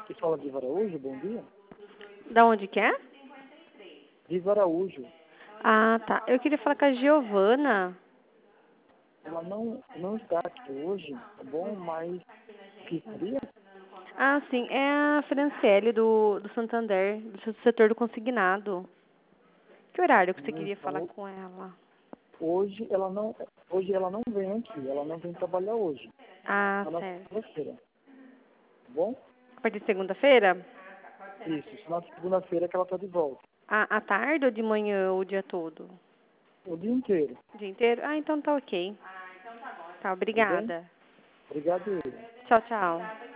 Que fala de Araújo, bom dia. Da onde que é? De Araújo. Ah, tá. Eu queria falar com a Giovana. Ela não está aqui hoje, tá bom? Mas que seria? Ah, sim. É a Franciele do Santander, do setor do consignado. Que horário que você Não queria está. falar com ela? Hoje ela não vem aqui, ela não vem trabalhar hoje. Ah, Só na certo. segunda-feira. Tá bom? A partir de segunda-feira? Isso, só na segunda-feira que ela está de volta. Ah, à tarde ou de manhã ou o dia todo? O dia inteiro. O dia inteiro? Ah, então tá ok. Tá, Tudo bem? obrigada. Obrigado, Yuri. Tchau, tchau.